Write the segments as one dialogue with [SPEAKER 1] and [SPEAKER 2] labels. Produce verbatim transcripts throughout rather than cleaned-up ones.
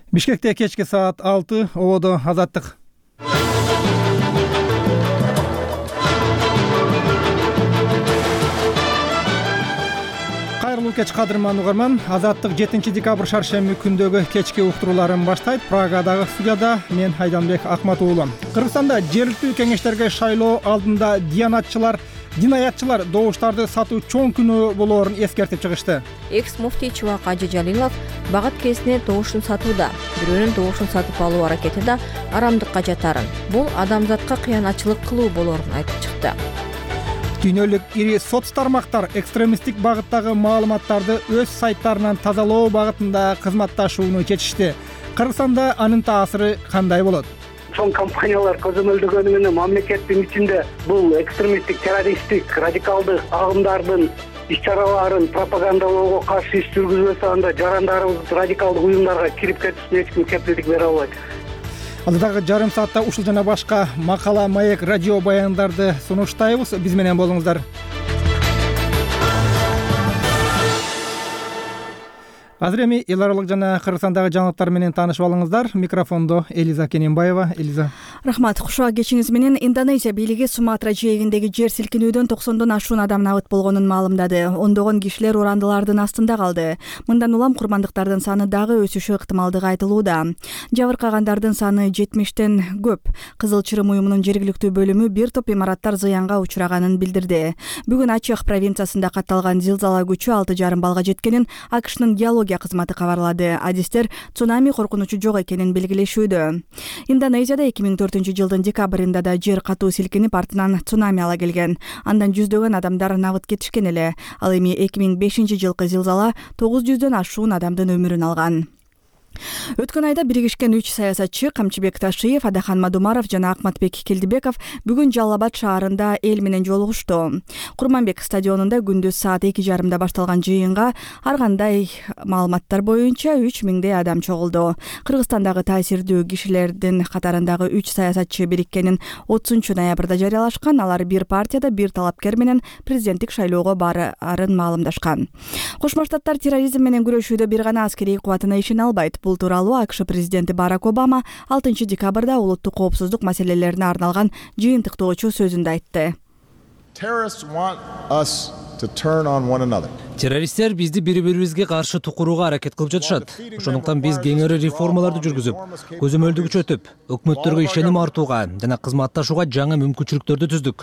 [SPEAKER 1] Бишкекте кечки саат алты, ободо Азаттык. Кайрылуу кеч кадырман угарман. Азаттык жетинчи декабрь шаршемби күндөгү кечки уктурууларын баштайт. Прагадагы студияда мен Айданбек Акмат уулу. Кыргызстанда жергиликтүү кеңештерге шайлоо алдында диянатчылар Динаятчылар добуштарды сатуу чоң күнөө болоорун эскертип чыгышты.
[SPEAKER 2] Экс муфтий Чубак Ажы Жалилов багат кезине добушун сатууда, бирөөнүн добушун сатып алуу аракети да арамдыкка жатарын, бул адамзатка кыянатчылык кылуу болоорун айтып чыкты.
[SPEAKER 1] Дүйнөлүк ири соц тармактар экстремисттик багыттагы маалыматтарды өз сайттарынан тазалоо багытында кызматташууну чечишти. Кыргызстанда анын таасиры кандай болот?
[SPEAKER 3] Чоң компаниялар көзөмөлдөгөнү менен мамлекеттин ичинде бул экстремисттик, террористтик, радикалдык агымдардын иш-чараларын пропагандалоого каршы иш жүргүзбөсө, анда жарандарыбыз радикалдык уюмдарга кирип кетишине эч ким кепилдик бере албайт.
[SPEAKER 1] Алдагы жарым саатта ушул жана башка макала, маек, радио баяндарды сунуштайбыз. Биз менен болуңуздар. Азыр эми эл аралык жана Кыргызстандагы жаңылыктар менен таанышып алыңыздар. Микрофондо Элиза Кененбаева. Элиза.
[SPEAKER 4] Рахмат. Кушуа кечиңиз менен Индонезия бийлиги Суматра жээгиндеги жер силкинүүдөн токсондон ашуун адам набыт болгонун маалымдады. Ондогон кишилер урандылардын астында калды. Мындан улам курмандыктардын саны дагы өсүшү ыктымалдыгы айтылууда. Жабыркагандардын саны жетимиштен көп. Кызыл Чырым уюмунун жергиликтүү бөлүмү бир топ имараттар зыянга учураганын билдирди. Бүгүн Ачех провинциясында катталган зилзала күчү алты жарым балга жеткенин АКШнын геология кызматы кабарлады. Адистер цунами коркунучу жок экенин белгилешүүдө. Индонезияда эки миң төртүнчү жылдын декабрында да жер катуу силкинип артынан цунами ала келген. Андан жүздөгөн адамдар набыт кетишкен эле. Ал эми эки миң бешинчи жылкы зилзала тогуз жүздөн ашуун адамдын өмүрүн алган. Өткөн айда биригишкен үч саясатчы Камчыбек Ташиев, Адахан Мадумаров жана Акматбек Келдибеков бүгүн Жалал Абад шаарында эл менен жолугушту. Курманбек стадионунда күндүз саат эки жарымда башталган жыйынга ар кандай маалыматтар боюнча үч миңдей адам чогулду. Кыргызстандагы таасирдүү кишилердин катарындагы үч саясатчы бириккенин отузунчу ноябрда жарыялашкан. Алар бир партияда бир талапкер менен президенттик шайлоого баарын маалымдашкан. Кошмо Штаттар терроризм менен күрөшүүдө бир гана аскерий кубатына ишене албайт. Бул тууралуу АКШ президенти Барак Обама алтынчы декабрда улуттук коопсуздук маселелерине арналган жыйынтыктоочу сөзүндө айтты.
[SPEAKER 5] Террористтер бизди бири-бирибизге каршы тукурууга аракет кылып жатышат. Ошондуктан биз кеңири реформаларды жүргүзүп, көзөмөлдү күчөтүп, өкмөттөргө ишеним артууга жана кызматташууга жаңы мүмкүнчүлүктөрдү түздүк.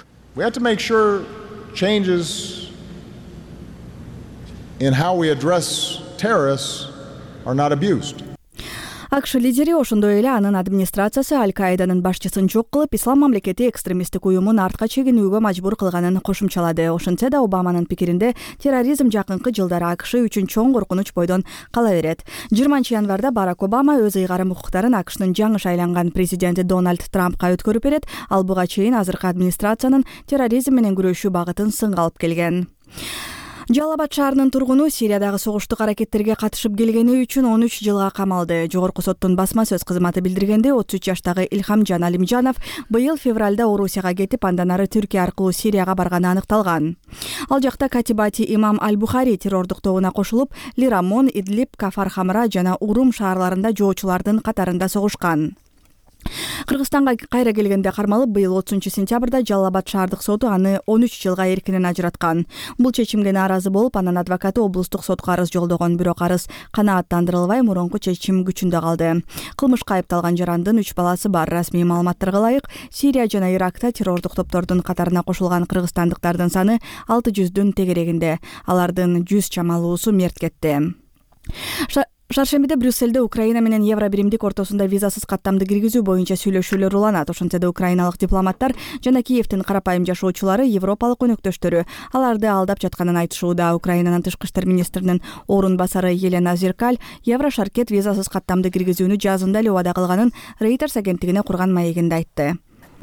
[SPEAKER 4] АКШ лидери ошондой эле анын администрациясы Аль-Каиданын башчысын жок кылып, ислам мамлекети экстремисттик уюмун артка чегинүүгө мажбур кылганын кошумчалады. Ошентсе да Обаманын пикиринде терроризм жакынкы жылдары АКШ үчүн чоң коркунуч бойдон кала берет. жыйырманчы январда Барак Обама өз ыйгарым укуктарын АКШнын жаңы шайланган президенти Дональд Трампка өткөрүп берет. Ал буга чейин азыркы администрациянын терроризм менен күрөшүү багытын сынга алып келген. Жалал Абад шаарынын тургуну Сириядагы согуштук аракеттерге катышып келгени үчүн он үч жылга камалды. Жогорку соттун басма сөз кызматы билдиргенде отуз үч жаштагы Илхамжан Алимжанов быйыл февралда Орусияга кетип, андан ары Түркия аркылуу Сирияга барганы аныкталган. Ал жакта Катибати Имам Аль-Бухари террордук тобуна кошулуп, Лирамон, Идлиб, Кафар Хамра жана Урум шаарларында жоочулардын катарында согушкан. Кыргызстанга кайра келгенде кармалып, быйыл отузунчу сентябрда Жалал Абад шаардык соту аны он үч жылга эркинен ажыраткан. Бул чечимге нааразы болуп, анын адвокаты облустук сотко арыз жолдогон, бирок арыз канааттандырылбай мурунку чечим күчүндө калды. Кылмышка айыпталган жарандын үч баласы бар. Расмий маалыматтарга ылайык, Сирия жана Иракта террордук топтордун катарына кошулган кыргызстандыктардын саны алты жүздүн тегерегинде. Алардын жүз чамалуусу мерт кетти. Шаршембиде Брюссельде Украина менен Евро биримдик ортосунда визасыз каттамды киргизүү боюнча сүйлөшүүлөр уланат. Ошентсе да украиналык дипломаттар жана Киевдин карапайым жашоочулары европалык өнөктөштөрү аларды алдап жатканын айтышууда. Украинанын тышкы иштер министринин орун басары Елена Зеркаль Евро шаркет визасыз каттамды киргизүүнү жазында эле убада кылганын Reuters агенттигине курган маегинде айтты.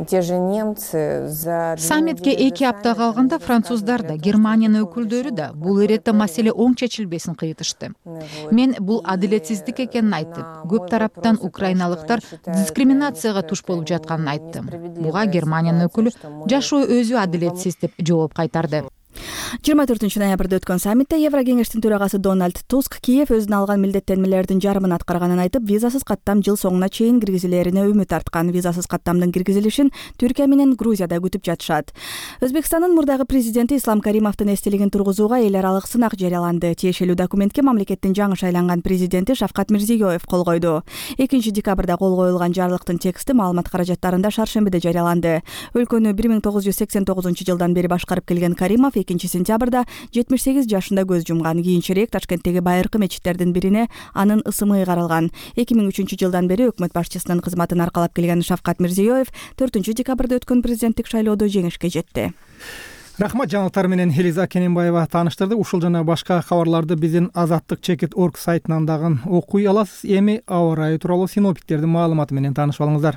[SPEAKER 6] Саммитке эки апта калганда француздар да, Германиянын өкүлдөрү да бул иретте маселе оң чечилбесин кыйтышты. Мен бул адилетсиздик экенин айттым. Көп тараптан украиналыктар дискриминацияга туш болуп жатканын айттым. Буга Германиянын өкүлү жашоо өзү адилетсиз деп жооп кайтарды.
[SPEAKER 4] жыйырма төртүнчү ноябрда өткөн саммитте Еврокеңештин төрагасы Дональд Туск Киев өзүнө алган милдеттенмелердин жарымын аткарганын айтып, визасыз каттам жыл соңуна чейин киргизилерине үмүт арткан. Визасыз каттамдын киргизилишин Түркия менен Грузияда күтүп жатышат. Өзбекстандын мурдагы президенти Ислам Каримовдун эстелигин тургузууга эл аралык сынак жарыяланды. Тиешелүү документке мамлекеттин жаңы шайланган президенти Шавкат Мирзиёев кол койду. экинчи декабрда кол коюлган жарлыктын тексти маалымат каражаттарында шаршембиде жарыяланды. Өлкөнү бир миң тогуз жүз сексен тогузунчу жылдан бери башкарып келген Каримов экинчи сентябрда жетимиш сегиз жашында көз жумган. Кийинчерээк Ташкенттеги байыркы мечиттердин бирине анын ысымы каралган. эки миң үчүнчү жылдан бери өкмөт башчысынын кызматын аркалап келген Шавкат Мирзиёев төртүнчү декабрда өткөн президенттик шайлоодо жеңишке жетти.
[SPEAKER 1] Рахмат, жаңылыктар менен Элиза Кененбаева тааныштырды. Ушул жана башка кабарларды биздин азаттык чекит точка орг сайтынан дагы окуй аласыз. Эми аба ырайы тууралуу синоптиктердин маалыматы менен таанышып алыңыздар.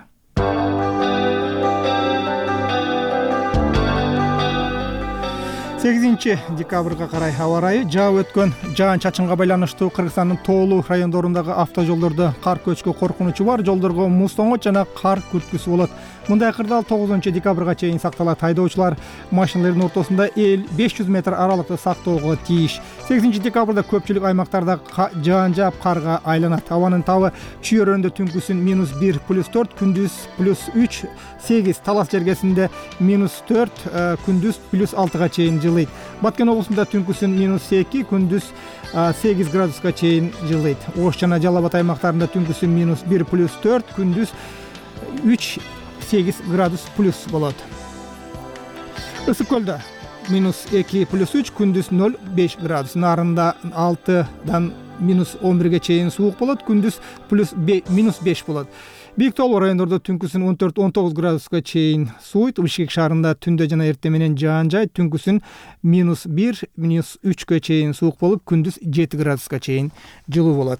[SPEAKER 1] сегизинчи декабрга карай аба ырайы жаап өткөн жаан чачынга байланыштуу Кыргызстандын тоолуу райондорундагы автожолдордо кар көчкү коркунучу бар. Жолдорго муз тоңот жана кар күрткүсү болот. Мындай кырдаал тогузунчу декабрга чейин сакталат. Айдоочулар машиналардын ортосунда беш жүз метр аралыкты сактоого тийиш. сегизинчи декабрда көпчүлүк аймактарда жаан жаап карга айланат. Абанын табы Чүй-Өрөндө түнкүсүн минус бир плюс төрт, күндүз плюс үч, сегиз, Талас жергесинде минус төрт, күндүз плюс алтыга чейин жылыйт. Баткен облусунда түнкүсүн минус эки, күндүз сегиз градуска чейин жылыйт. Ош жана Жалал Абад аймактарында түнкүсүн минус бир плюс төрт, күндүз үч, сегиз градус плюс болот. Ысык көлдө минус эки плюс үч, күндүз ноль беш градус. Нарында алтыдан минус он бирге чейин суук болот, күндүз плюс минус беш болот. Бийик тоолуу райондордо түнкүсүн он төрт он тогуз градуска чейин сууйт. Бишкек шаарында түндө жана эртең менен жаан жайт. Түнкүсүн минус бир, минус үчкө чейин суук болуп, күндүз жети градуска чейин жылуу болот.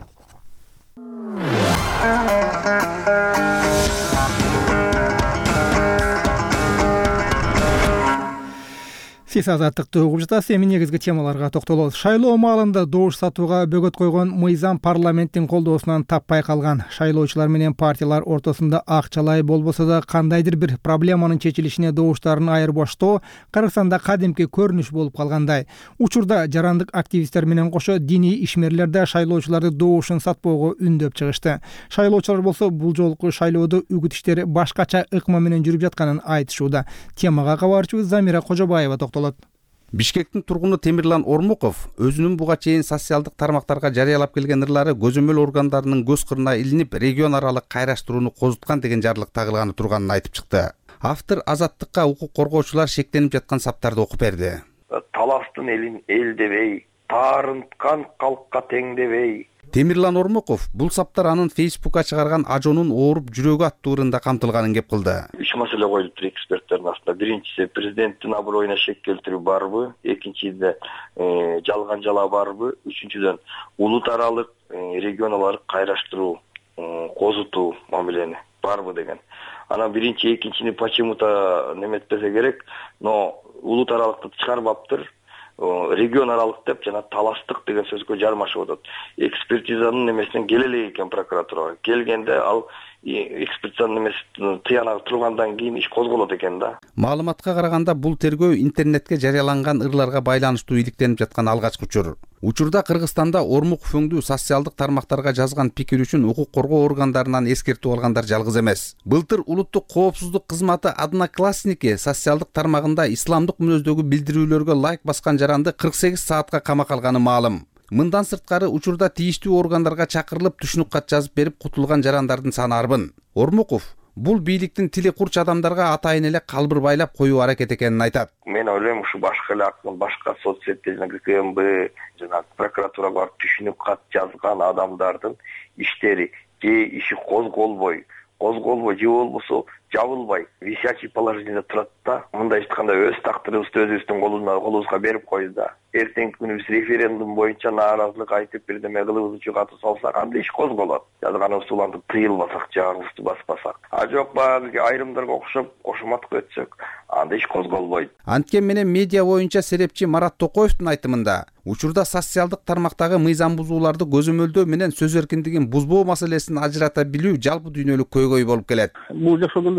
[SPEAKER 1] Сиз азаттыкты угуп жатасыз. Эми негизги темаларга токтолобуз. Шайлоо маалында добуш сатууга бөгөт койгон мыйзам парламенттин колдоосунан таппай калган. Шайлоочулар менен партиялар ортосунда акчалай болбосо да кандайдыр бир проблеманын чечилишине добуштарын айырбаштоо Кыргызстанда кадимки көрүнүш болуп калгандай. Учурда жарандык активисттер менен кошо диний ишмерлер да шайлоочуларды добушун сатпоого үндөп чыгышты. Шайлоочулар болсо бул жолку шайлоодо үгүт иштери башкача ыкма менен жүрүп жатканын айтышууда. Темага кабарчыбыз Замира Кожобаева токтолот.
[SPEAKER 7] Бишкектин тургуну Темирлан Ормуков өзүнүн буга чейин социалдык тармактарга жарыялап келген ырлары көзөмөл органдарынын көз кырына илинип, регион аралык кайраштырууну козуткан деген жарлык тагылганы турганын айтып чыкты. Автор азаттыкка укук коргоочулар шектенип жаткан саптарды окуп берди.
[SPEAKER 8] Таластын элин эл дебей, таарынткан калкка тең дебей.
[SPEAKER 7] Темирлан Ормуков бул саптар анын Фейсбукка чыгарган ажонун ооруп жүрөгү аттуу ырында камтылганын кеп кылды.
[SPEAKER 8] Үч маселе коюлуптур эксперттердин астында. Биринчиси президенттин аброюна шек келтирүү барбы? Экинчиден жалган жала барбы? Үчүнчүдөн улут аралык регионалар кайраштыруу, козутуу мамилени барбы деген. Анан биринчи, экинчини почему-то неметпесе керек, но улут аралыкты чыгарбаптыр. Регион аралык деп жана таластык деген сөзгө жармашып атат. Экспертизанын немесинен келе элек экен прокуратурага. Келгенде ал экспертизанын немесин тыянагы тургандан кийин иш козголот экен да.
[SPEAKER 7] Маалыматка караганда бул тергөө интернетке жарыяланган ырларга байланыштуу иликтенип жаткан алгачкы учур. Учурда Кыргызстанда Ормуков өңдүү социалдык тармактарга жазган пикир үчүн укук коргоо органдарынан эскертүү алгандар жалгыз эмес. Былтыр улуттук коопсуздук кызматы Одноклассники социалдык тармагында исламдык мүнөздөгү билдирүүлөргө лайк баскан жаранды кырк сегиз саатка камакка алганы маалым. Мындан сырткары учурда тийиштүү органдарга чакырылып түшүнүк кат жазып берип кутулган жарандардын саны арбын. Ормуков бул бийликтин тили курч адамдарга атайын эле калбыр байлап коюу аракет экенин айтат.
[SPEAKER 8] Мен ойлойм, ушу башка эле акын, башка соцсетте жана ККМБ жана прокуратурага барып түшүнүк кат жазган адамдардын иштери же иши козголбой, козголбой же болбосо жабылбай, висячий положениеде турат да. Мындай айтканда өз тактырыбызды өзүбүздүн колубузга берип койду да. Эртеңки күнү биз референдум боюнча нааразылык айтып бирдеме кылыбыз үчүн каты салсак, анда иш козголот. Жазганыбызды улантып тыйылбасак, жагыбызды баспасак. А жок, баягы айрымдарга окшоп кошуматка өтсөк, анда иш козголбойт.
[SPEAKER 7] Анткени менен медиа боюнча серепчи Марат Токоевдун айтымында, учурда социалдык тармактагы мыйзам бузууларды көзөмөлдөө менен сөз эркиндигин бузбоо маселесин ажырата билүү жалпы дүйнөлүк көйгөй болуп келет.
[SPEAKER 9] Бул жашоодон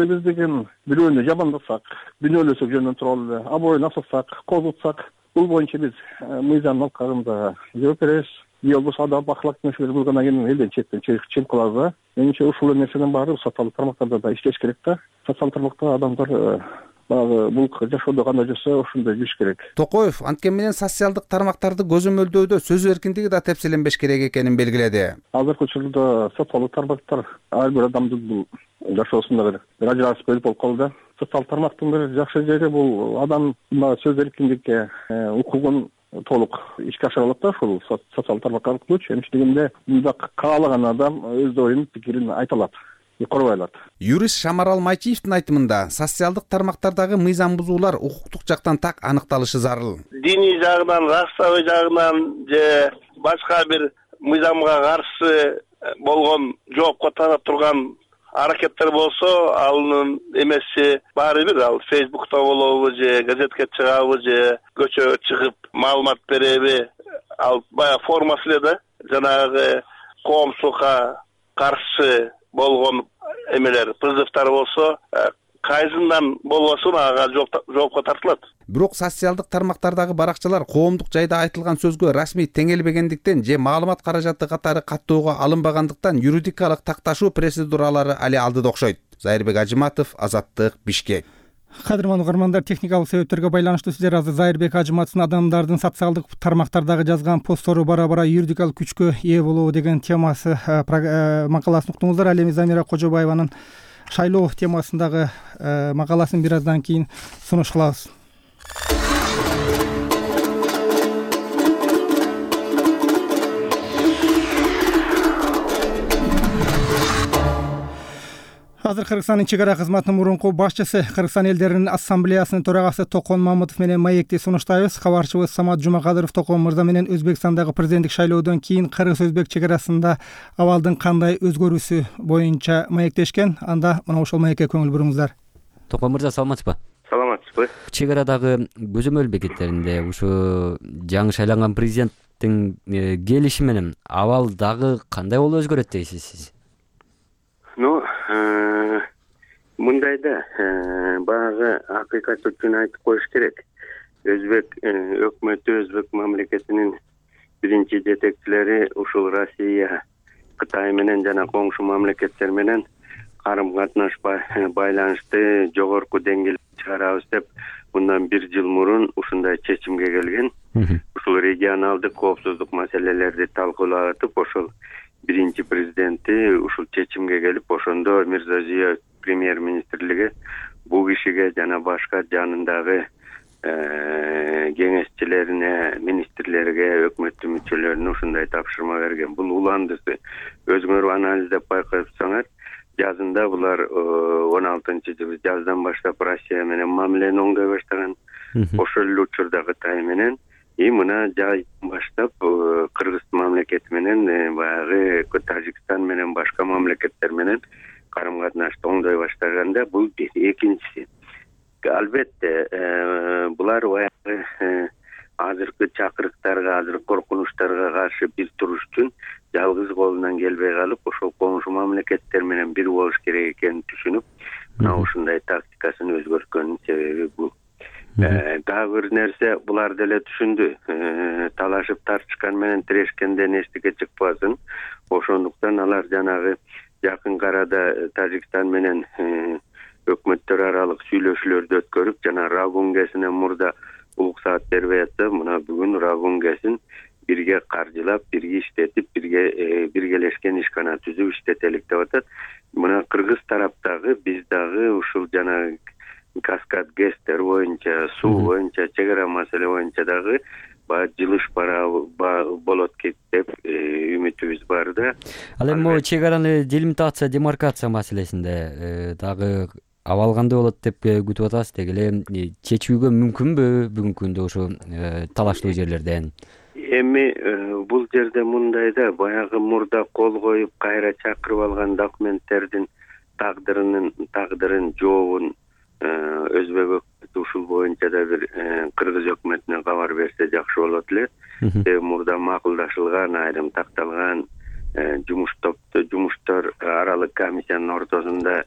[SPEAKER 9] биз деген бирөөнү жамандасак, күнөөлөсөк жөнүнөн туралы эле, аброюн асасак, козутсак, бул боюнча биз мыйзам алкагында жооп беребиз. же болбосо ада бакылап нерселер болгондон кийин элден четтен чыгып калабыз. Менимче ушул нерседен баары социалдык тармактарда да иштеш керек да. Социалдык тармакта адамдар баягы бул жашоодо кандай жүрсө ошондой жүрүш керек.
[SPEAKER 7] Токоев анткени менен социалдык тармактарды көзөмөлдөөдө сөз эркиндиги да тепселенбеш керек экенин белгиледи.
[SPEAKER 9] Азыркы учурда социалдык тармактар ар бир адамдын бул жашоосунда бир ажырасып бөлүп болуп калды. Социалдык тармактын бир жакшы жери бул адам сөз эркиндикке укугун толук ишке ашыра алат да, ушул социалдык тармак аркылуу. Эмчилигинде мында каалаган адам өз оюн, пикирин айта алат, корбой алат.
[SPEAKER 7] Юрист Шамарал Майчиевдин айтымында, социалдык тармактардагы мыйзам бузуулар укуктук жактан так аныкталышы зарыл.
[SPEAKER 10] Диний жагынан, расовый жагынан же башка бир мыйзамга каршы болгон жоопко тарап турган аракеттер болсо, алынын эмеси баары бир, ал Facebook'та болобу же газетке чыгабы же көчөгө чыгып маалымат береби, ал баягы формасы эле да, жанагы коомчулукка каршы болгон эмелер, призывтар болсо, кайсынан болбосун ага жоопко тартылат.
[SPEAKER 7] Бирок социалдык тармактардагы баракчалар коомдук жайда айтылган сөзгө расмий теңелбегендиктен же маалымат каражаты катары каттоого алынбагандыктан юридикалык такташуу процедуралары али алдыда окшойт. Зайырбек Ажыматов, Азаттык, Бишкек.
[SPEAKER 1] Кадырман угармандар, техникалык себептерге байланыштуу сиздер азыр Зайырбек Ажыматовдун адамдардын социалдык тармактардагы жазган посттору бара-бара юридикалык күчкө ээ болуу деген темасы макаласын уктуңуздар. Ал эми Замира Кожобаеванын шайлоо темасындагы макаласын бир аздан кийин сунуш кылабыз. Азыр Кыргызстандын чек ара кызматынын мурунку башчысы, Кыргызстан элдеринин ассамблеясынын төрагасы Токон Мамытов менен маекти сунуштайбыз. Кабарчыбыз Самат Жумакадыров Токон мырза менен Өзбекстандагы президенттик шайлоодон кийин кыргыз-өзбек чек арасында абалдын кандай өзгөрүүсү боюнча маектешкен. Анда мына ошол маекке көңүл буруңуздар.
[SPEAKER 11] Токон мырза, саламатсызбы?
[SPEAKER 10] Саламатсызбы.
[SPEAKER 11] Чек арадагы көзөмөл бекеттеринде ушу жаңы шайланган президенттин келиши менен абал дагы кандай болуп өзгөрөт дейсиз сиз?
[SPEAKER 10] Ну, мындайда баягы акыйкат үчүн айтып коюш керек. Өзбек өкмөтү, өзбек мамлекетинин биринчи жетекчилери ушул Россия, Кытай менен жана коңшу мамлекеттер менен карым-катнаш байланышты жогорку деңгээлге чыгарабыз деп мындан бир жыл мурун ушундай чечимге келген. Ушул регионалдык коопсуздук маселелерди талкуулатып, ошол биринчи президенти ушул чечимге келип, ошондо Мирзазиев премьер-министрлиги бул кишиге жана башка жанындагы кеңешчилерине, министрлерге, өкмөттүн мүчөлөрүнө ушундай тапшырма берген. Бул уландысы. Өзүңөр анализдеп байкасаңар, жазында булар он алтынчы жыл жаздан баштап Россия менен мамилени оңдой баштаган. Ошол эле учурда Кытай менен и мына жайдан баштап Кыргыз мамлекети менен баягы Тажикстан менен башка мамлекеттер менен карым-катнашты оңдой баштаганда бул бир. Экинчиси, албетте булар баягы азыркы чакырыктарга, азыркы коркунучтарга каршы бир туруш үчүн жалгыз колунан келбей калып, ошол коңшу мамлекеттер менен бир болуш керек экенин түшүнүп, мына ушундай тактикасын өзгөрткөнүн себеби бул. Дагы бир нерсе, булар деле түшүндү. Талашып тартышкан менен тирешкенден эчтеке чыкпасын. Ошондуктан алар жанагы жакын арада Тажикстан менен өкмөттөр аралык сүйлөшүүлөрдү өткөрүп, жана Рагунгесинен мурда улук саат бербей атса, мына бүгүн Рагунгесин бирге каржылап, бирге иштетип, бирге биргелешкен ишкана түзүп иштетелик деп атат. Мына Кыргыз тараптагы, биз дагы ушул жана Каскад ГЭСтер боюнча, суу боюнча, чек ара маселе боюнча дагы баягы жылыш бара болот деп үмүтүбүз бар да.
[SPEAKER 11] Ал эми могу чек араны делимитация, демаркация маселесинде дагы абал кандай болот деп күтүп атасыз, деги эле чечүүгө мүмкүнбү бүгүнкү күндө ошо талаштуу жерлерден?
[SPEAKER 10] Эми бул жерде мындай да, баягы мурда кол коюп кайра чакырып алган документтердин тагдырынын тагдырын жообун өзбек өкмөтү ушул боюнча да бир Кыргыз өкмөтүнө кабар берсе жакшы болот эле. Себеби мурда макулдашылган, айрым такталган жумуш топто жумуштар аралык комиссиянын ортосунда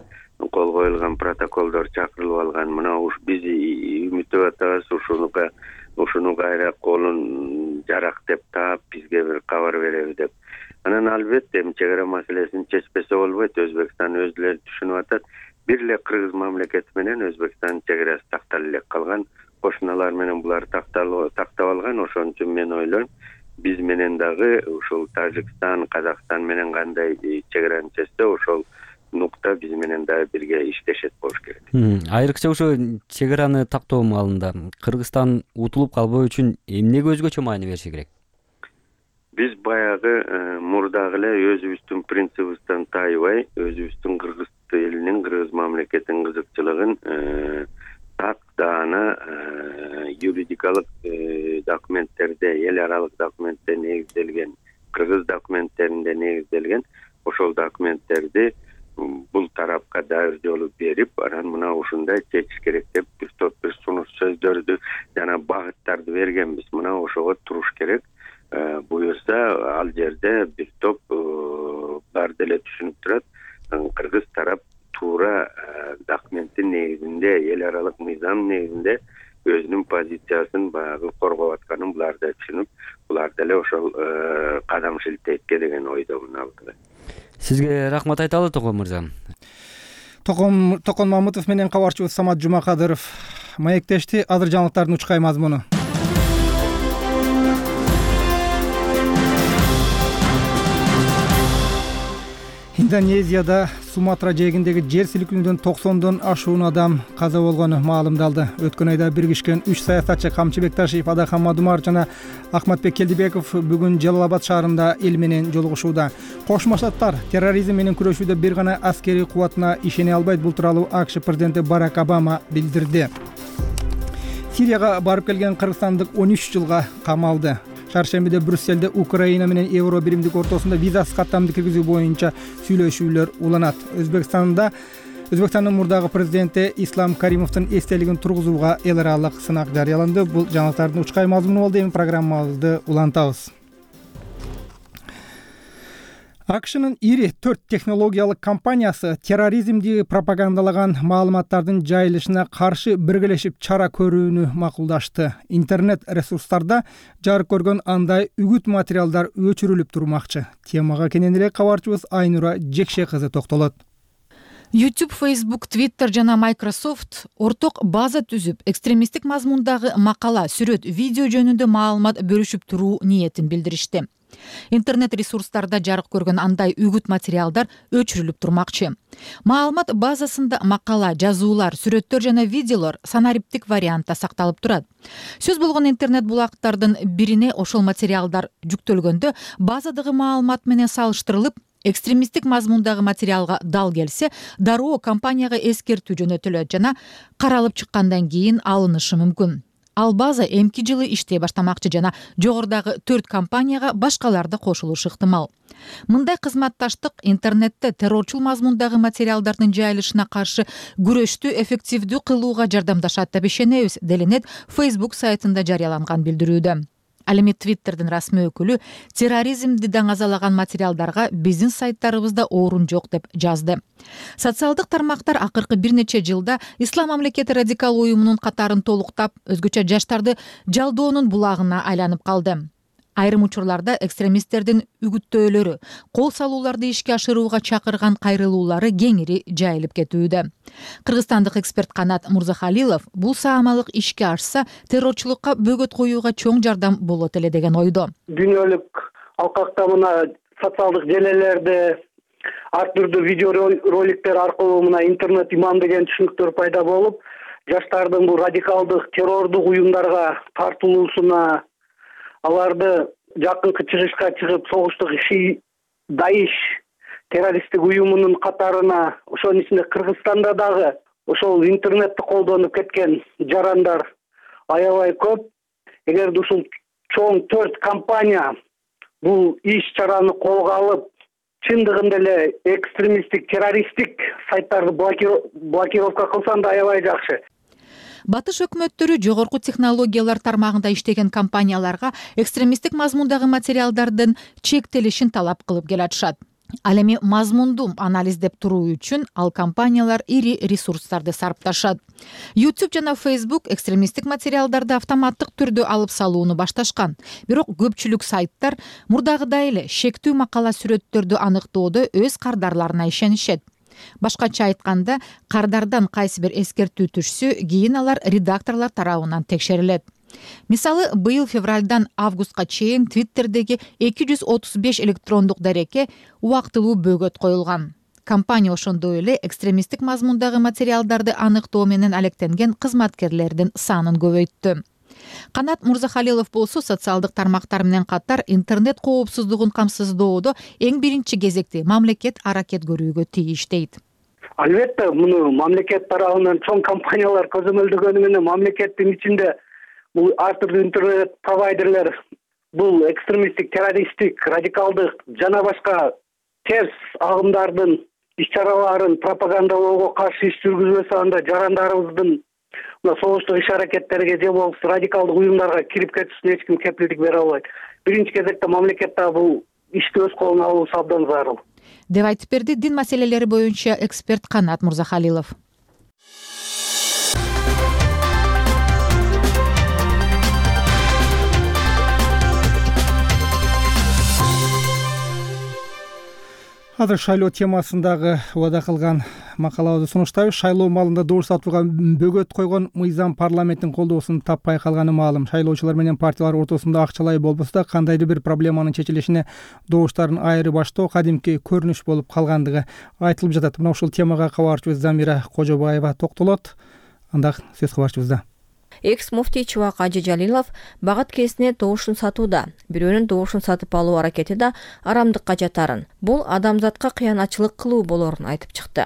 [SPEAKER 10] кол коюлган протоколдор чакырылып алган. Мына биз үмүттөнүп атабыз, ушунуга ушуну кайра колун жарак деп таап бизге бир кабар береби деп. Анан албетте чек ара маселесин чечпесе болбойт. Өзбекстан өзүлөрү түшүнүп атат. Бир эле Кыргыз мамлекети менен Өзбекстан чек арасы такталып эле калган. Кошуналар менен булар такталып тактап алган. Ошон үчүн мен ойлойм, биз менен дагы ушул Тажикстан, Казакстан менен кандай чек араны чечсе, ошол нукта биз менен дагы бирге иштешет болуш керек.
[SPEAKER 11] Айрыкча ошо чек араны тактоо маалында Кыргызстан утулуп калбоо үчүн эмнеге өзгөчө маани бериши керек?
[SPEAKER 10] Биз баягы мурдагы эле өзүбүздүн принцибибизден тайбай, өзүбүздүн Кыргыз элинин, Кыргыз мамлекетинин кызыкчылыгын так даана юридикалык документтерде, эл аралык документте негизделген, Кыргыз документтеринде негизделген ошол документтерди бул тарапка дайыр жолу берип, анан мына ушундай чечиш керек деп бир топ бир сунуш сөздөрдү жана багыттарды бергенбиз. Мына ошого туруш керек. Буюрса ал жерде бир топ бар деле түшүнүп турат. Кыргыз тарап туура документтин негизинде, эл аралык мыйзам негизинде өзүнүн позициясын баягы коргоп атканын булар да түшүнүп, булар деле ошол кадам шилтейт деген ойдомун алды.
[SPEAKER 11] Сизге рахмат айталы, Токон мырза.
[SPEAKER 1] Токон Токон Мамытов менен кабарчыбыз Самат Жумакадыров маектешти. Азыр жаңылыктардын учкай мазмуну. Индонезияда Суматра жээгиндеги жер силкинүүдөн токсондон ашуун адам каза болгону маалымдалды. Өткөн айда биргишкен үч саясатчы Камчыбек Ташиев, Адахан Мадумаров жана Ахматбек Келдибеков бүгүн Жалал-Абад шаарында эл менен жолугушууда. Кошмо Штаттар терроризм менен күрөшүүдө бир гана аскерий кубатына ишене албайт. Бул тууралуу АКШ президенти Барак Обама билдирди. Сирияга барып келген кыргызстандык он үч жылга камалды. Шаршембиде Брюссельде Украина менен Евро биримдик ортосунда визасыз каттамды киргизүү боюнча сүйлөшүүлөр уланат. Өзбекстанда Өзбекстандын мурдагы президенти Ислам Каримовдун эстелигин тургузууга эл аралык сынак жарыяланды. Бул жаңылыктардын учкай мазмуну болду. Эми программабызды улантабыз. АКШнын ири төрт технологиялык компаниясы терроризмди пропагандалаган маалыматтардын жайылышына каршы биргелешип чара көрүүнү макулдашты. Интернет ресурстарда жарык көргөн андай үгүт материалдар өчүрүлүп турмакчы. Темага кененирээк кабарчыбыз Айнура Жекше кызы токтолот.
[SPEAKER 6] YouTube, Facebook, Twitter жана Microsoft орток база түзүп, экстремисттик мазмундагы макала, сүрөт, видео жөнүндө маалымат бөлүшүп туруу ниетин билдиришти. Интернет ресурстарда жарык көргөн андай үгүт материалдар өчүрүлүп турмакчы. Маалымат базасында макала, жазуулар, сүрөттөр жана видеолор санариптик вариантта сакталып турат. Сөз болгон интернет булактардын бирине ошол материалдар жүктөлгөндө базадагы маалымат менен салыштырылып, экстремисттик мазмундагы материалга дал келсе, дароо компанияга эскертүү жөнөтүлөт жана каралып чыккандан кийин алынышы мүмкүн. Ал база эмки жылы иштей баштамакчы жана жогорудагы төрт компанияга башкалар да кошулушу ыктымал. Мындай кызматташтык интернетте террорчул мазмундагы материалдардын жайылышына каршы күрөштү эффективдүү кылууга жардамдашат деп ишенебиз, делинет Facebook сайтында жарыяланган билдирүүдө. Ал эми Twitterдин расмий өкүлү терроризмди даңазалаган материалдарга биздин сайттарыбызда орун жок деп жазды. Социалдык тармактар акыркы бир нече жылда Ислам мамлекети радикал уюмунун катарын толуктап, өзгөчө жаштарды жалдоонун булагына айланып калды. Айрым учурларда экстремисттердин үгүттөөлөрү, кол салууларды ишке ашырууга чакырган кайрылуулары кеңири жайылып кетүүдө. Кыргызстандык эксперт Канат Мурзахалилов бул саамалык ишке ашса, террорчулукка бөгөт коюуга чоң жардам болот эле деген ойдо.
[SPEAKER 3] Дүйнөлүк алкакта мына социалдык желелерде ар түрдүү видео роликтер аркылуу мына интернет имам деген түшүнүктөр пайда болуп, жаштардын бул радикалдык террордук уюмдарга тартылуусуна, аларды жакынкы чыгышка чыгып согуштук иши Даиш террористтик уюмунун катарына, ошонун ичинде Кыргызстанда дагы ошол интернетти колдонуп кеткен жарандар аябай көп. Эгерде ушул чоң төрт компания бул иш-чараны колго алып, чындыгында эле экстремисттик, террористтик сайттарды блокировка кылсанда аябай жакшы.
[SPEAKER 6] Батыш өкмөттөрү жогорку технологиялар тармагында иштеген компанияларга экстремисттик мазмундагы материалдардын чектелишин талап кылып келатышат. Ал эми мазмундуу анализдеп туруу үчүн ал компаниялар ири ресурстарды сарпташат. YouTube жана Facebook экстремисттик материалдарды автоматтык түрдө алып салууну башташкан. Бирок көпчүлүк сайттар мурдагыдай эле шектүү макала сүрөттөрдү аныктоодо өз кардарларына ишенишет. Башкача айтканда, кардардан кайсы бир эскертүү түшсө, кийин алар редакторлор тарабынан текшерилет. Мисалы, быйыл февралдан августка чейин Twitterдеги эки жүз отуз беш электрондук дарекке убактылуу бөгөт коюлган. Компания ошондой эле экстремисттик мазмундагы материалдарды аныктоо менен алектенген кызматкерлердин санын көбөйттү. Канат Мурзахалилов болсо социалдык тармактар менен катар интернет коопсуздугун камсыздоодо эң биринчи кезекте мамлекет аракет көрүүгө тийиш дейт.
[SPEAKER 3] Албетте, муну мамлекет тарабынан чоң компаниялар көзөмөлдөгөнү менен мамлекеттин ичинде бул ар түрдүү интернет провайдерлер бул экстремисттик, террористтик, радикалдык жана башка терс агымдардын иш-чараларын пропагандалоого каршы иш жүргүзбөсө анда жарандарыбыздын согуштук иш-аракеттерге же болбосо радикалдык уюмдарга кирип кетишине эч ким кепилдик бере албайт. Биринчи кезекте мамлекет да бул ишти өз колуна алуу абдан зарыл
[SPEAKER 6] деп айтып берди дин маселелери боюнча эксперт Канат Мурзахалилов.
[SPEAKER 1] Азыр шайлоо темасындагы убада кылган макалабызды сунуштайбыз. Шайлоо маалында добуш сатууга бөгөт койгон мыйзам парламенттин колдоосун таппай калганы маалым. Шайлоочулар менен партиялар ортосунда акчалай болбосо да кандайдыр бир проблеманын чечилишине добуштарын айыры баштоо кадимки көрүнүш болуп калгандыгы айтылып жатат. Мына ушул темага кабарчыбыз Замира Кожобаева токтолот. Анда сөз кабарчыбызда.
[SPEAKER 2] Экс муфтий Чубак Ажы Жалилов багат кесине добушун сатууда, бирөөнүн добушун сатып алуу аракети да арамдыкка жатарын, бул адамзатка кыянатчылык кылуу болорун айтып чыкты.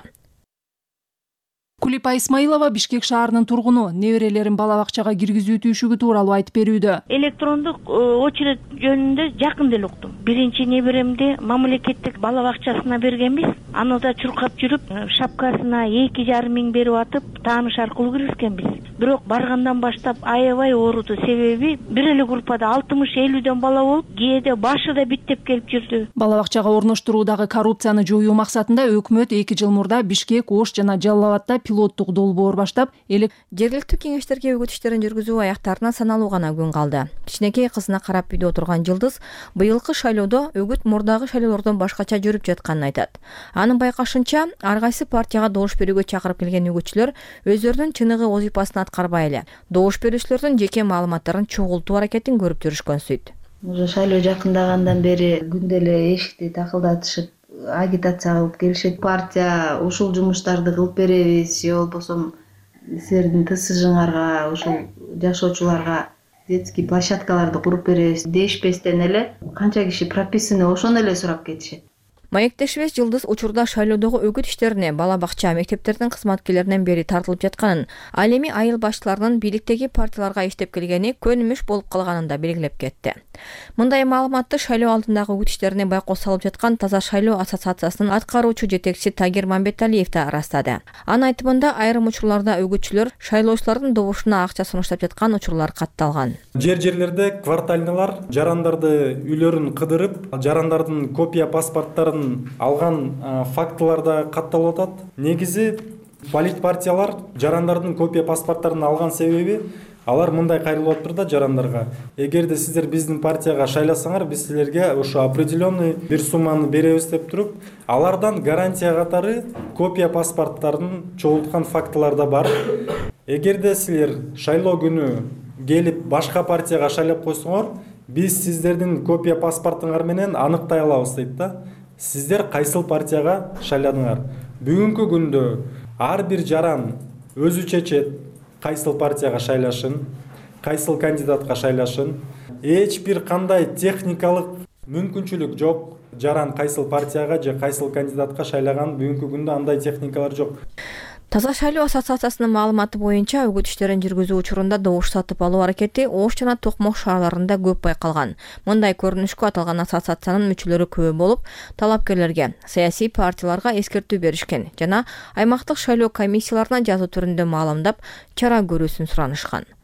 [SPEAKER 12] Кулипа Исмаилова Бишкек шаарынын тургуну неберелерин бала бакчага киргизүү түйшүгү тууралуу айтып берүүдө.
[SPEAKER 13] Электрондук очередь жөнүндө жакын деле уктум. Биринчи неберемди мамлекеттик бала бакчасына бергенбиз. Аны да чуркап жүрүп, шапкасына эки жарым миң берип атып, тааныш аркылуу киргизгенбиз. Бирок баргандан баштап аябай ооруду. Себеби бир эле группада алтымыш элүүдөн бала болуп, кээде башы да биттеп келип жүрдү.
[SPEAKER 12] Бала бакчага орноштуруудагы коррупцияны жоюу максатында өкмөт эки жыл мурда Бишкек, Ош жана Жалал Абадта пилоттук долбоор баштап, элек
[SPEAKER 2] жергиликтүү кеңештерге үгүт иштерин жүргүзүү аяктарына саналуу гана күн калды. Кичинекей кызына карап үйдө отурган Жылдыз быйылкы шайлоодо үгүт мурдагы шайлоолордон башкача жүрүп жатканын айтат. Анын байкашынча, ар кайсы партияга добуш берүүгө чакырып келген үгүтчүлөр өздөрүнүн чыныгы вазифасын аткарбай эле добуш берүүчүлөрдүн жеке маалыматтарын чогултуу аракетин көрүп жүрүшкөн сөйт.
[SPEAKER 14] Уже шайлоо жакындагандан бери күндө эле эшикти такылдатышып, агитация кылып келишет. Партия ушул жумуштарды кылып беребиз, же болбосо силердин ТСЖңарга, ушул жашоочуларга детский площадкаларды куруп беребиз дешпестен эле канча киши прописаны ошону эле сурап кетишет.
[SPEAKER 2] Маектешибиз Жылдыз учурда шайлоодогу үгүт иштерине бала бакча, мектептердин кызматкерлеринен бери тартылып жатканын, ал эми айыл башчыларынын бийликтеги партияларга иштеп келгени көнүмүш болуп калганын да белгилеп кетти. Мындай маалыматты шайлоо алдындагы үгүт иштерине байкоо салып жаткан Таза шайлоо ассоциациясынын аткаруучу жетекчиси Тагир Мамбеталиев да ырастады. Анын айтымында айрым учурларда үгүтчүлөр шайлоочулардын добушуна акча сунуштап жаткан учурлар катталган.
[SPEAKER 15] Жер жерлерде квартальнылар жарандарды үйлөрүн кыдырып, жарандардын копия паспорттарын алган фактыларда катталып атат. Негизи политпартиялар жарандардын копия паспорттарын алган себеби алар мындай кайрылып атыр да жарандарга. Эгерде сиздер биздин партияга шайласаңар, биз силерге ошо определенный бир сумманы беребиз деп туруп, алардан гарантия катары копия паспорттарын чогулткан фактылар да бар. Эгерде силер шайлоо күнү келип башка партияга шайлап койсоңор, биз сиздердин копия паспортуңар менен аныктай алабыз дейт да. Сиздер кайсыл партияга шайладыңар. Бүгүнкү күндө ар бир жаран өзү чечет кайсыл партияга шайлашын, кайсыл кандидатка шайлашын. Эч бир кандай техникалык мүмкүнчүлүк жок. Жаран кайсыл партияга же кайсыл кандидатка шайлаган бүгүнкү күндө андай техникалар жок.
[SPEAKER 2] Таза шайлоо ассоциациясынын маалыматы боюнча үгүт иштерин жүргүзүү учурунда добуш сатып алуу аракети Ош жана Токмок шаарларында көп байкалган. Мындай көрүнүшкө аталган ассоциациянын мүчөлөрү көп болуп, талапкерлерге, саясий партияларга эскертүү беришкен жана аймактык шайлоо комиссияларына жазуу түрүндө маалымдап, чара көрүүсүн суранышкан.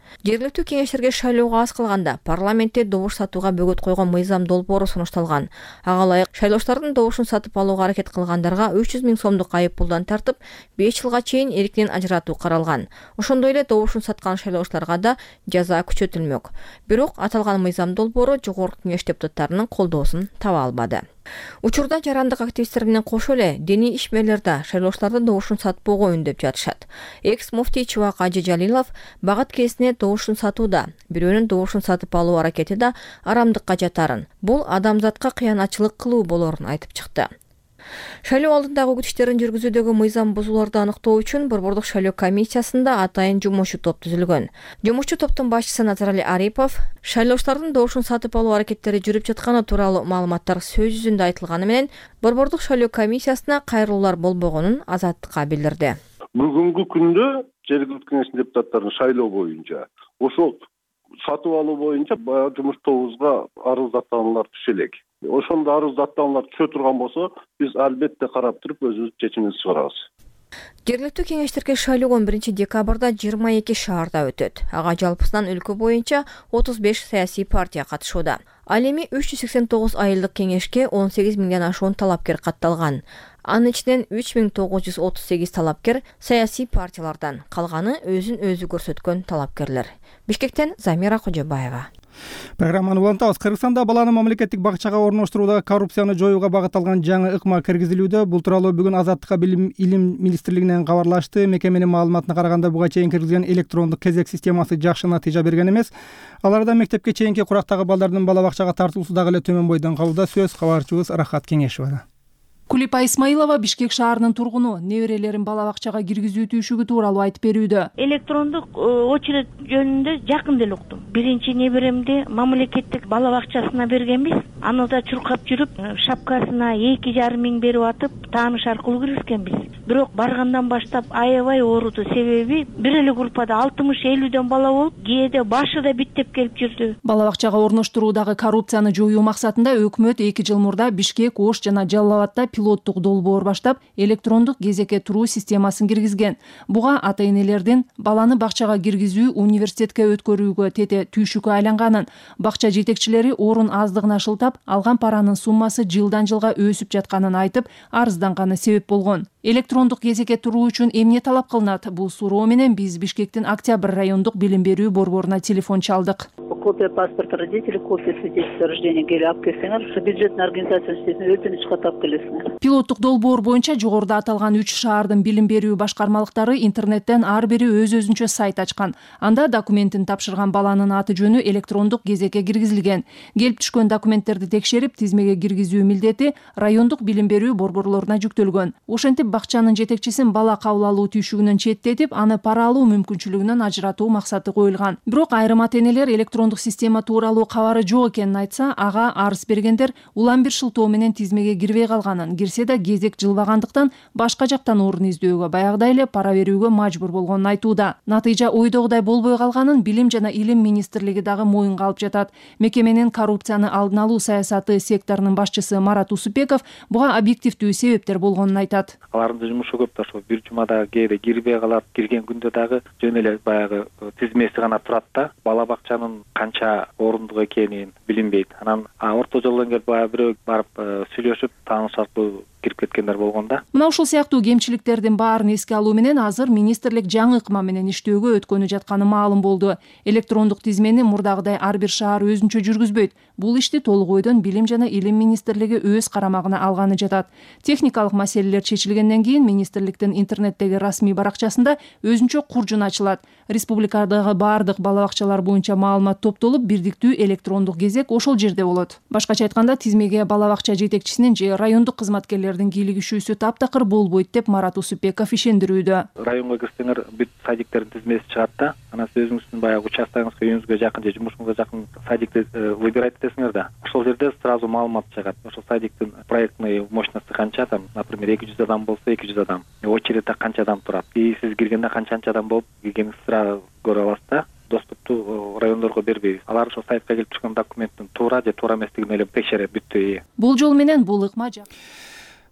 [SPEAKER 2] Жергиликтүү кеңештерге шайлоого аз калганда парламентте добуш сатууга бөгөт койгон мыйзам долбоору сунушталган. Ага ылайык шайлоочулардын добушун сатып алууга аракет кылгандарга үч жүз миң сомдук айып пулдан тартып, беш жылга чейин эркинен ажыратуу каралган. Ошондой эле добушун саткан шайлоочуларга да жаза күчөтүлмөк. Бирок аталган мыйзам долбоору жогорку кеңеш депутаттарынын колдоосун таба албады. Учурда жарандык активисттер менен кошо эле диний ишмерлер да шайлоочулардын добушун сатпоого үндөп жатышат. Экс муфтий Чубак Ажы Жалилов багат кесине добушун сатууда, бирөөнүн добушун сатып алуу аракети да арамдыкка жатарын, бул адамзатка кыянатчылык кылуу болорун айтып чыкты. Шайлоо алдындагы үгүт иштерин жүргүзүүдөгү мыйзам бузууларды аныктоо үчүн Борбордук шайлоо комиссиясында атайын жумушчу топ түзүлгөн. Жумушчу топтун башчысы Назарали Арипов шайлоочулардын добушун сатып алуу аракеттери жүрүп жатканы тууралуу маалыматтар сөз жүзүндө айтылганы менен Борбордук шайлоо комиссиясына кайрылуулар болбогонун Азаттыкка билдирди.
[SPEAKER 9] Бүгүнкү күндө жергиликтүү кеңештин депутаттарын шайлоо боюнча ошол сатып алуу боюнча баягы жумуш тобубузга арыздаттауулар түшө элек. Ошондо арыздаттауулар түшө турган болсо, биз албетте карап туруп өзүбүз чечимибизди чыгарабыз.
[SPEAKER 2] Жергиликтүү кеңештерге шайлоо он биринчи декабрда жыйырма эки шаарда өтөт. Ага жалпысынан өлкө боюнча отуз беш саясий партия катышууда. Ал эми үч жүз сексен тогуз айылдык кеңешке он сегиз миңден ашуун талапкер катталган. Анын ичинен үч миң тогуз жүз отуз сегиз талапкер саясий партиялардан, калганы өзүн өзү көрсөткөн талапкерлер. Бишкектен Замира Кожобаева.
[SPEAKER 1] Программаны улантабыз. Кыргызстанда баланы мамлекеттик бакчага орноштурууда коррупцияны жоюуга багытталган жаңы ыкма киргизилүүдө. Бул тууралуу бүгүн Азаттыкка билим илим министрлигинен кабарлашты. Мекеменин маалыматына караганда буга чейин киргизилген электрондук кезек системасы жакшы натыйжа берген эмес. Аларда мектепке чейинки курактагы балдардын бала бакчага тартуусу дагы эле төмөн бойдон калууда. Сөз кабарчыбыз Рахат Кеңешева.
[SPEAKER 12] Кулипа Исмаилова Бишкек шаарынын тургуну неберелерин бала бакчага киргизүү түйшүгү тууралуу айтып берүүдө.
[SPEAKER 13] Электрондук очередь жөнүндө жакын деле уктум. Биринчи неберемди мамлекеттик бала бакчасына бергенбиз. Аны да чуркап жүрүп, шапкасына эки жарым миң берип атып, тааныш аркылуу киргизгенбиз. Бирок баргандан баштап аябай ооруду. Себеби бир эле группада алтымыш элүүдөн бала болуп, кээде башы да биттеп келип жүрдү.
[SPEAKER 12] Бала бакчага орноштуруудагы коррупцияны жоюу максатында өкмөт эки жыл мурда Бишкек, Ош жана Жалал Абадта пилоттук долбоор баштап, электрондук кезекке туруу системасын киргизген. Буга ата-энелердин баланы бакчага киргизүү, университетке өткөрүүгө тете түйшүккө айланганын, бакча жетекчилери орун аздыгына шылтап, алган паранын суммасы жылдан жылга өсүп жатканын айтып, арызданганы себеп болгон. Электрондук кезекке туруу үчүн эмне талап кылынат? Бул суроо менен биз Бишкектин Октябрь райондук билим берүү борборуна телефон чалдык.
[SPEAKER 16] Копия паспорта родителей, копия свидетельства о рождении келип алып келсеңер, ошо бюджетный организациянын ситесине өтүнүч кат алып келесиңер.
[SPEAKER 12] Пилоттук долбоор боюнча жогоруда аталган үч шаардын билим берүү башкармалыктары интернеттен ар бири өз өзүнчө сайт ачкан. Анда документин тапшырган баланын аты жөнү электрондук кезекке киргизилген. Келип түшкөн документтерди текшерип, тизмеге киргизүү милдети райондук билим берүү борборлоруна жүктөлгөн. Ошентип бакчанын жетекчисин бала кабыл алуу түйшүгүнөн четтетип, аны пара алуу мүмкүнчүлүгүнөн ажыратуу максаты коюлган. Бирок айрым ата-энелер электрондук система тууралуу кабары жок экенин айтса, ага арыз бергендер улам бир шылтоо менен тизмеге кирбей калганын, кирсе да кезек жылбагандыктан башка жактан орун издөөгө, баягыдай эле пара берүүгө мажбур болгонун айтууда. Натыйжа ойдогудай болбой калганын Билим жана Илим министрлиги дагы моюнга алып жатат. Мекеменин коррупцияны алдын алуу саясаты секторунун башчысы Марат Усупбеков буга объективдүү себептер болгонун айтат.
[SPEAKER 17] Алардын жумушу көп да, ошо бир жумада кээде кирбей калат, кирген күндө дагы жөн эле баягы тизмеси гана турат да, бала бакчанын канча орундук экенин билинбейт. Анан орто жолдон келип баягы бирөө барып сүйлөшүп, тааныш аркылуу кирип кеткендер болгон да.
[SPEAKER 12] Мына ушул сыяктуу кемчиликтердин баарын эске алуу менен азыр министрлик жаңы ыкма менен иштөөгө өткөнү жатканы маалым болду. Электрондук тизмени мурдагыдай ар бир шаар өзүнчө жүргүзбөйт. Бул ишти толук ойдон Билим жана Илим министрлиги өз карамагына алганы жатат. Техникалык маселелер чечилгенден кийин министрликтин интернеттеги расмий баракчасында өзүнчө куржун ачылат. Республикадагы баардык бала бакчалар боюнча маалымат топтолуп, бирдиктүү электрондук кезек ошол жерде болот. Башкача айтканда, тизмеге бала бакча жетекчисинин же райондук кызматкерлердин кийлигишүүсү таптакыр болбойт деп Марат Усупбеков ишендирүүдө.
[SPEAKER 17] Районго кирсеңер бүт садиктердин тизмеси чыгат да. Анан сиз өзүңүздүн баягы участогуңузга, үйүңүзгө жакын же жумушуңузга жакын садикти выбирать этесиңер да. Ошол жерде сразу маалымат чыгат. Ошол садиктин проектный мощности канча там, например, эки жүз адам болсо эки жүз адам, очередде канча адам турат. И сиз киргенде канчанча адам болуп киргениңизди сразу көрө аласыз да. Доступту райондорго бербейбиз. Алар ошо сайтка келип түшкөн документтин туура же туура эместигин эле текшере бүттү.
[SPEAKER 12] Бул жол менен бул ыкма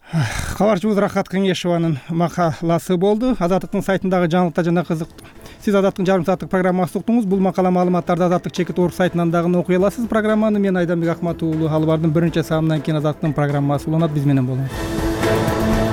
[SPEAKER 1] кабарчыбыз Рахат Кеңешованын макаласы болду. Азаттыктын сайтындагы жаңылыкта жана кызыктуу. Сиз Азаттыктын жарым сааттык программасын уктуңуз. Бул макала маалыматтарды Азаттык чекит орг сайтынан дагы окуй аласыз. Программаны мен Айданбек Акмат уулу алып бардым. Бир нече саамдан кийин Азаттыктын программасы уланат. Биз менен болуңуз.